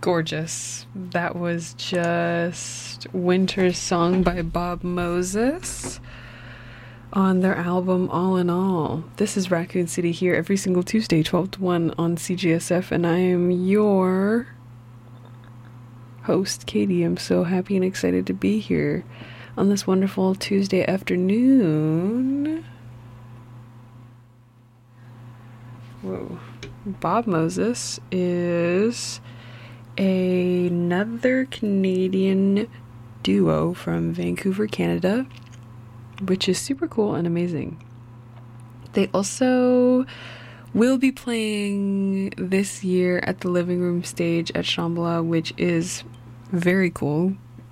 gorgeous. That was just Winter's Song by Bob Moses on their album All in All. This is Raccoon City here every single Tuesday, 12 to 1 on CGSF, and I am your host, Katie. I'm so happy and excited to be here on this wonderful Tuesday afternoon. Whoa. Bob Moses is another Canadian duo from Vancouver, Canada, which is super cool and amazing. They also will be playing this year at the Living Room stage at Shambhala, which is very cool.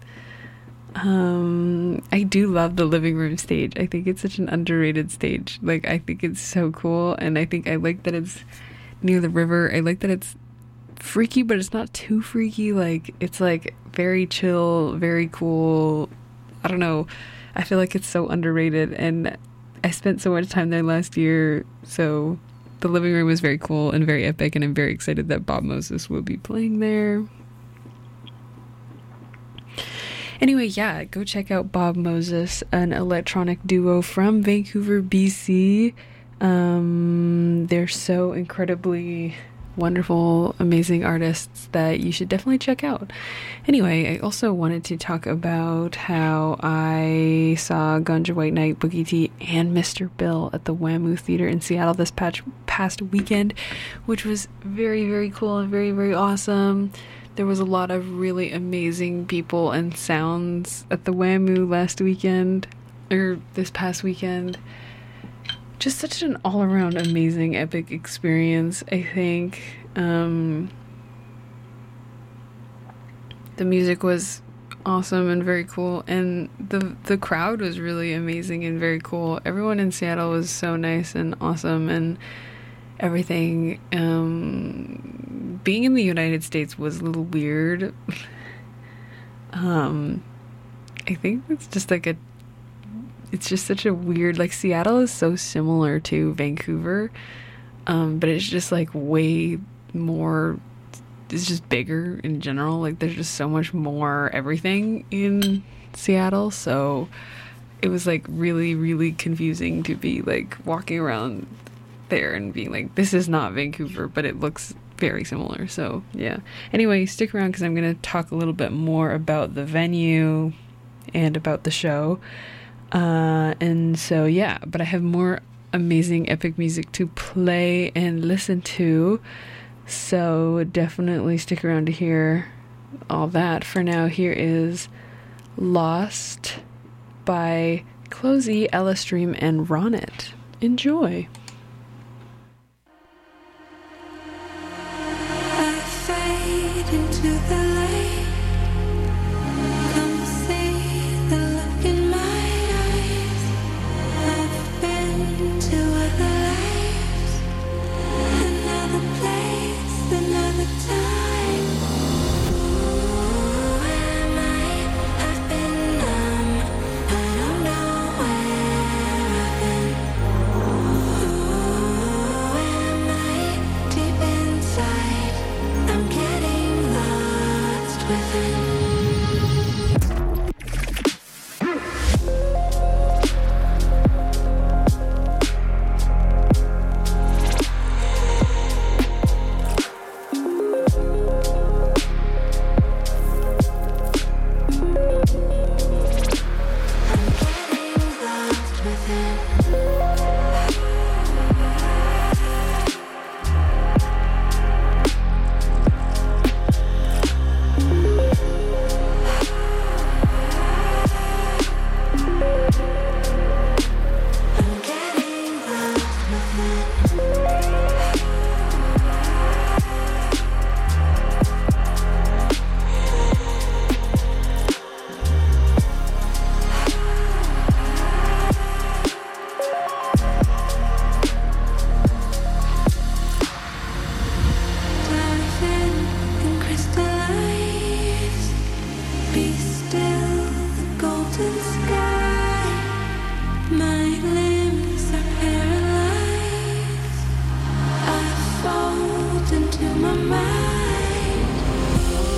I do love the Living Room stage. I think it's such an underrated stage. Like, I think it's so cool, and I like that it's near the river. I like that it's freaky, but it's not too freaky. Like, it's like very chill, very cool. I don't know. I feel like it's so underrated, and I spent so much time there last year, so the Living Room was very cool and very epic, and I'm very excited that Bob Moses will be playing there. Anyway, yeah, go check out Bob Moses, an electronic duo from Vancouver, BC. They're so incredibly wonderful, amazing artists that you should definitely check out. Anyway, I also wanted to talk about how I saw Ganja White Knight, Boogie T, and Mr. Bill at the WAMU Theater in Seattle this past weekend, which was very, very cool and very, very awesome. There was a lot of really amazing people and sounds at the WAMU this past weekend. Just such an all-around amazing epic experience, I think. The music was awesome and very cool, and the crowd was really amazing and very cool. Everyone in Seattle was so nice and awesome, and everything. Being in the United States was a little weird. I think it's just such a weird, like, Seattle is so similar to Vancouver, but it's just like way more, it's just bigger in general. Like, there's just so much more everything in Seattle, so it was like really, really confusing to be like walking around there and being like, this is not Vancouver, but it looks very similar. So yeah, anyway, stick around because I'm going to talk a little bit more about the venue and about the show. And so yeah, but I have more amazing epic music to play and listen to, so definitely stick around to hear all that. For now, here is Lost by Closey, Ella Stream, and Ronnet. Enjoy. Into the light, come see the look in my eyes. I've been to other lives, another place, another time. Who am I? I've been numb, I don't know where I've been. Who am I? Deep inside, I'm getting lost within. into my mind.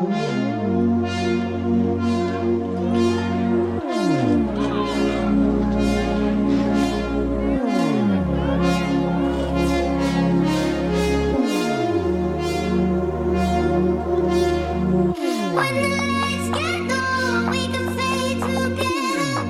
When the lights get low, we can fade together.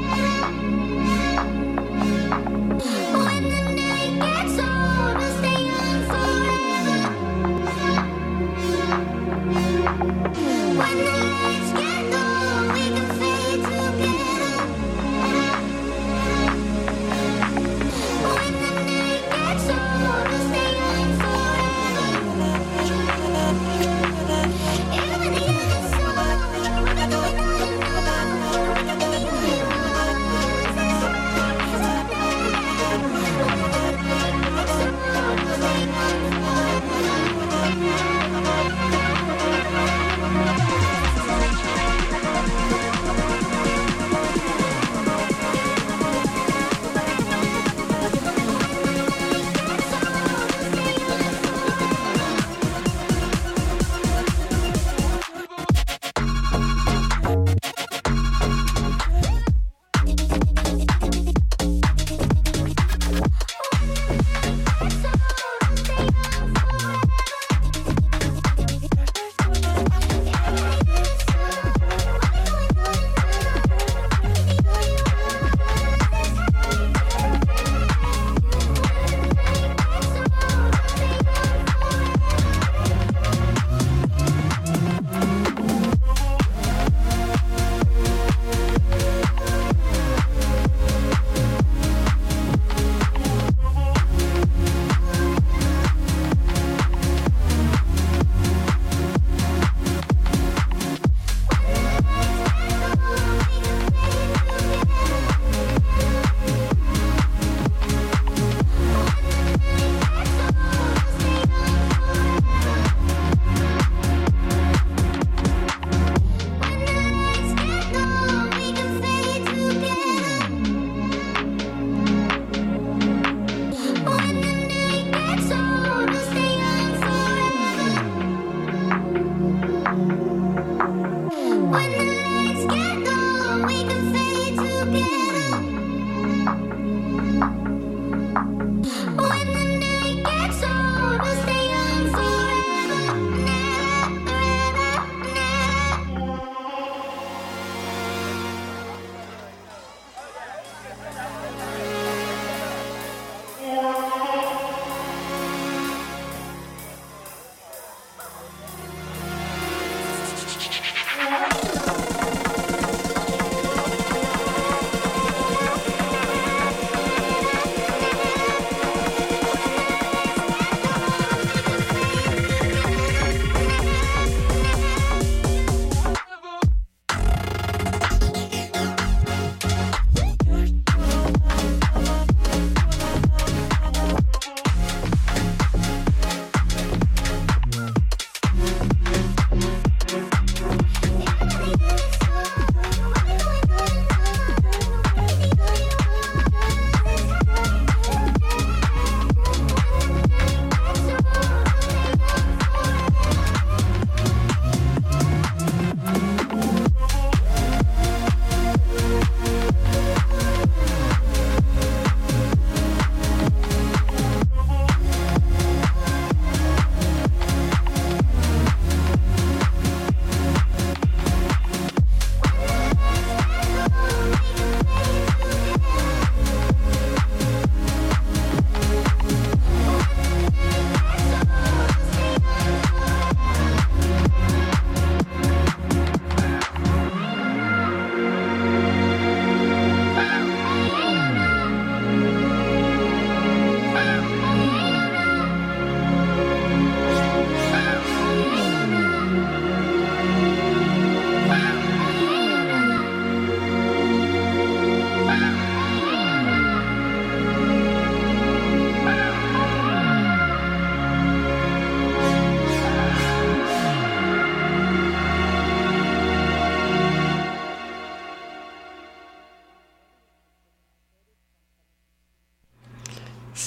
When the night gets old, we'll stay young forever. When the lights get low.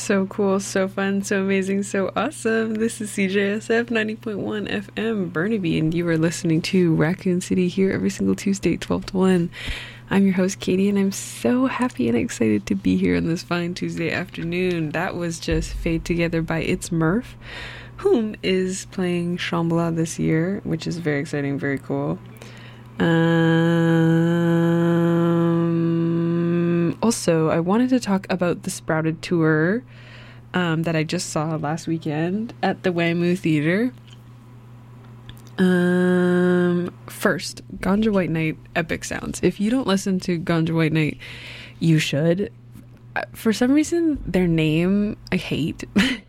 So cool, so fun, so amazing, so awesome. This is CJSF 90.1 FM Burnaby, and you are listening to Raccoon City here every single Tuesday, 12 to 1. I'm your host, Katie, and I'm so happy and excited to be here on this fine Tuesday afternoon. That was just Fade Together by It's Murph, whom is playing Shambhala this year, which is very exciting, very cool. Also, I wanted to talk about the Sprouted tour that I just saw last weekend at the WAMU Theater. First, Ganja White Night, epic sounds. If you don't listen to Ganja White Night, you should. For some reason, their name I hate.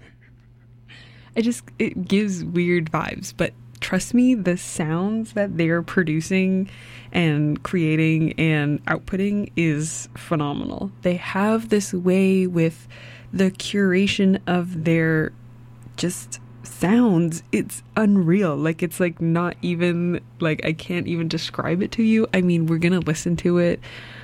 It gives weird vibes, but trust me, the sounds that they're producing and creating and outputting is phenomenal. They have this way with the curation of their just sounds. It's unreal. Like, it's like not even like, I can't even describe it to you. I mean, we're gonna listen to it.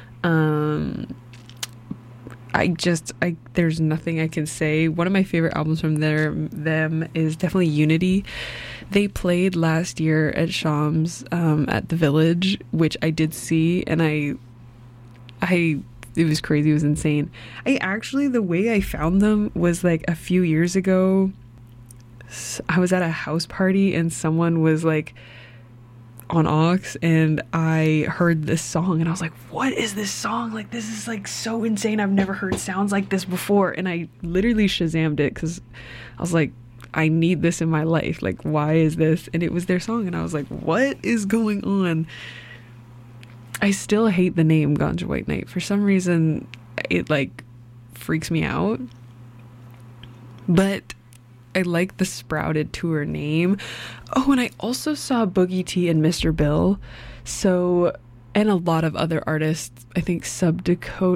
There's nothing I can say. One of my favorite albums from them is definitely Unity. They played last year at Shams at the Village, which I did see, and it was crazy. It was insane. The way I found them was like a few years ago. I was at a house party and someone was like on aux, and I heard this song and I was like, what is this song? Like, this is like so insane. I've never heard sounds like this before. And I literally Shazammed it because I was like, I need this in my life. Like, why is this? And it was their song, and I was like, what is going on? I still hate the name Ganja White Night. For some reason, it like freaks me out. But I like the Sprouted tour name. Oh, and I also saw Boogie T and Mr. Bill. So, and a lot of other artists. I think Sub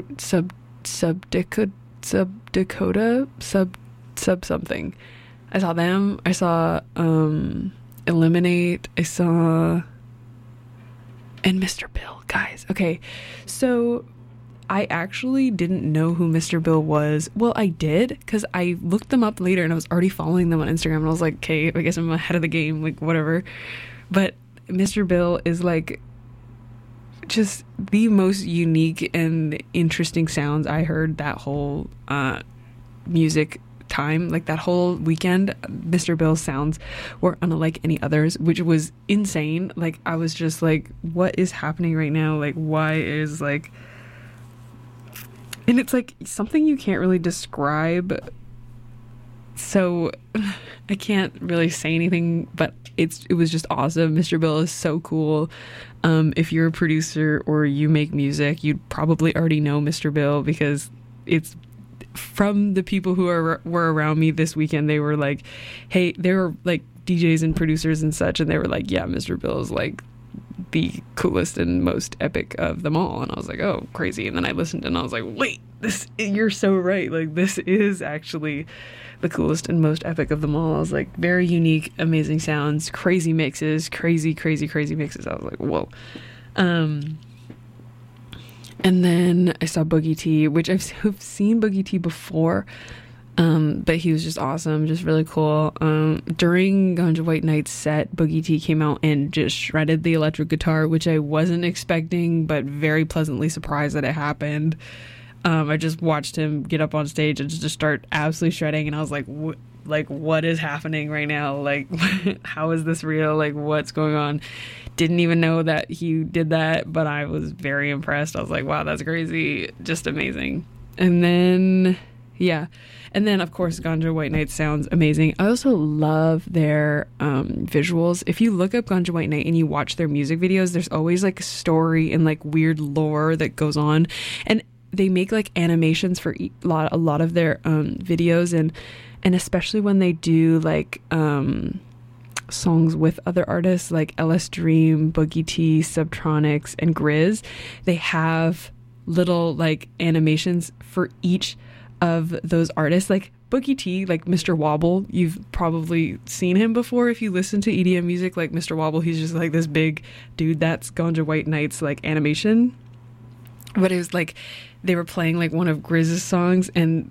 something. I saw them. I saw Eliminate. I saw and Mr. Bill, guys. Okay, so I actually didn't know who Mr. Bill was. Well, I did, because I looked them up later and I was already following them on Instagram, and I was like, okay, I guess I'm ahead of the game, like, whatever. But Mr. Bill is like just the most unique and interesting sounds I heard that whole music time. Like, that whole weekend, Mr. Bill's sounds were unlike any others, which was insane. Like, I was just like, what is happening right now? Like, why is like... And it's like something you can't really describe, so I can't really say anything, but it was just awesome. Mr. Bill is so cool. If you're a producer or you make music, you'd probably already know Mr. Bill, because it's from the people who were around me this weekend. They were like, hey, they were like DJs and producers and such, and they were like, yeah, Mr. Bill is like the coolest and most epic of them all. And I was like, oh, crazy. And then I listened and I was like, wait, you're so right. Like, this is actually the coolest and most epic of them all. I was like, very unique, amazing sounds, crazy mixes, crazy mixes. I was like, whoa. And then I saw Boogie T, which I've seen Boogie T before. But he was just awesome, just really cool. During Ganja White Night's set, Boogie T came out and just shredded the electric guitar, which I wasn't expecting, but very pleasantly surprised that it happened. I just watched him get up on stage and just start absolutely shredding, and I was like, what is happening right now? Like, how is this real? Like, what's going on? Didn't even know that he did that, but I was very impressed. I was like, wow, that's crazy. Just amazing. And then... yeah. And then, of course, Ganja White Night sounds amazing. I also love their visuals. If you look up Ganja White Night and you watch their music videos, there's always like a story and like weird lore that goes on. And they make like animations for a lot of their videos. And especially when they do like songs with other artists like LS Dream, Boogie T, Subtronics, and Grizz, they have little like animations for each of those artists. Like Boogie T, like Mr. Wobble, you've probably seen him before if you listen to EDM music. Like Mr. Wobble, he's just like this big dude. That's Ganja White Night's like animation. But it was like they were playing like one of Grizz's songs, and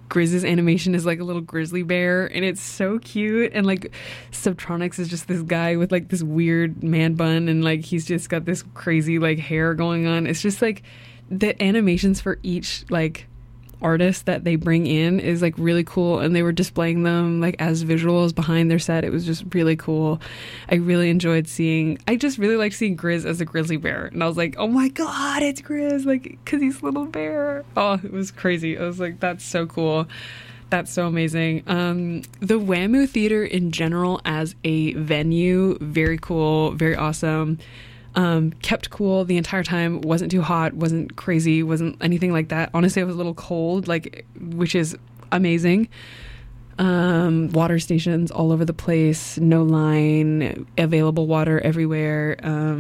Grizz's animation is like a little grizzly bear, and it's so cute. And like Subtronics is just this guy with like this weird man bun, and like he's just got this crazy like hair going on. It's just like the animations for each like artist that they bring in is like really cool, and they were displaying them like as visuals behind their set. It was just really cool. I really enjoyed I just really like seeing Grizz as a grizzly bear, and I was like, oh my god, it's Grizz, like because he's a little bear. Oh, it was crazy. I was like, that's so cool. That's so amazing. The WAMU Theater in general as a venue, very cool, very awesome. Kept cool the entire time, wasn't too hot, wasn't crazy, wasn't anything like that. Honestly, I was a little cold, like, which is amazing. Water stations all over the place, no line, available water everywhere.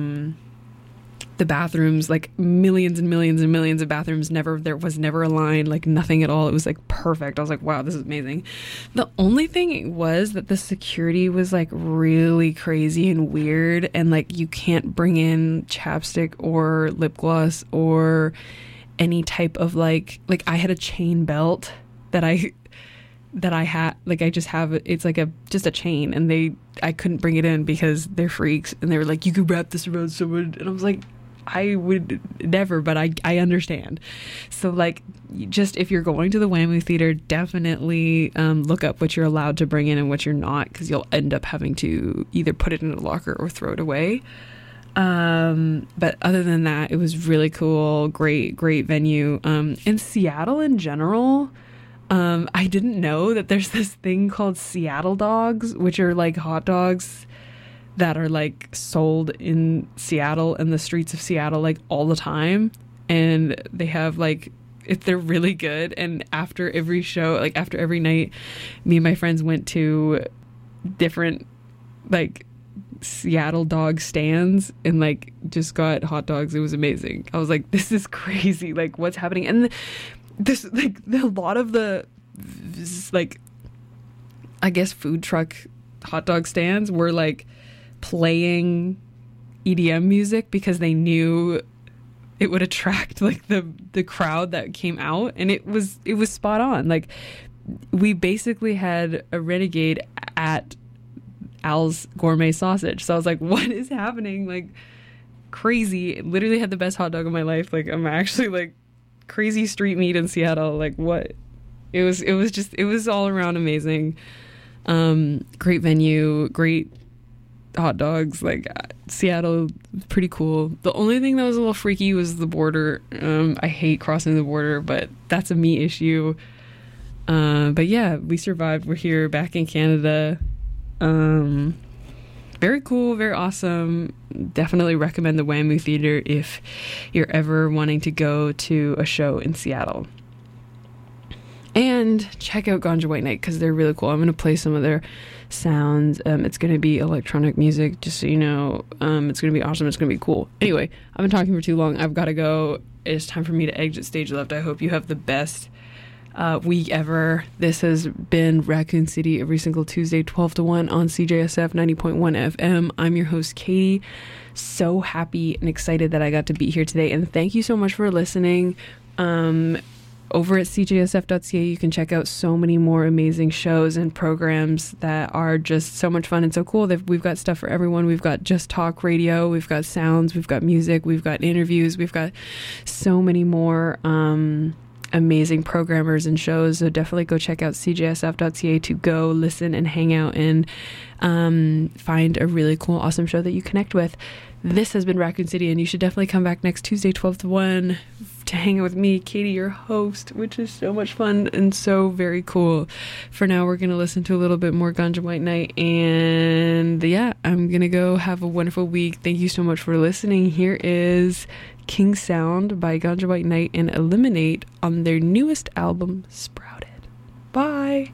The bathrooms, like millions and millions and millions of bathrooms, there was never a line, like nothing at all. It was like perfect. I was like, wow, this is amazing. The only thing was that the security was like really crazy and weird, and like you can't bring in chapstick or lip gloss or any type of like I had a chain belt that I had, like I just have it's like just a chain, and I couldn't bring it in because they're freaks, and they were like, you could wrap this around someone, and I was like, I would never, but I understand. So like, just if you're going to the WAMU Theater, definitely look up what you're allowed to bring in and what you're not, because you'll end up having to either put it in a locker or throw it away. But other than that, it was really cool. Great venue. In Seattle in general, I didn't know that there's this thing called Seattle dogs, which are like hot dogs that are like sold in Seattle and the streets of Seattle like all the time, and they have like, if they're really good. And after every show, like after every night, me and my friends went to different like Seattle dog stands and like just got hot dogs. It was amazing. I was like, this is crazy, like what's happening. And this like a lot of the like, I guess, food truck hot dog stands were like playing EDM music because they knew it would attract like the crowd that came out, and it was spot on. Like, we basically had a Renegade at Al's Gourmet Sausage, so I was like, what is happening? Like, crazy. Literally had the best hot dog of my life. Like, I'm actually like crazy street meat in Seattle. Like, what? It was all around amazing. Great venue, great hot dogs. Like, Seattle, pretty cool. The only thing that was a little freaky was the border. I hate crossing the border, but that's a me issue. But yeah, we survived. We're here back in Canada. Very cool, very awesome. Definitely recommend the WAMU Theater if you're ever wanting to go to a show in Seattle. And check out Ganja White Night because they're really cool. I'm going to play some of their sounds. It's going to be electronic music, just so you know. It's going to be awesome. It's going to be cool. Anyway, I've been talking for too long. I've got to go. It's time for me to exit stage left. I hope you have the best week ever. This has been Raccoon City every single Tuesday, 12 to 1 on CJSF 90.1 FM. I'm your host, Katie. So happy and excited that I got to be here today. And thank you so much for listening. Over at cjsf.ca, you can check out so many more amazing shows and programs that are just so much fun and so cool. We've got stuff for everyone. We've got Just Talk Radio, we've got sounds, we've got music, we've got interviews, we've got so many more amazing programmers and shows. So definitely go check out cjsf.ca to go listen and hang out and find a really cool, awesome show that you connect with. This has been Raccoon City, and you should definitely come back next Tuesday, 12 to 1, to hang out with me, Katie, your host, which is so much fun and so very cool. For now, we're going to listen to a little bit more Ganja White Night, and yeah, I'm going to go have a wonderful week. Thank you so much for listening. Here is King Sound by Ganja White Night and Eliminate on their newest album, Sprouted. Bye!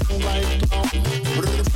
right now.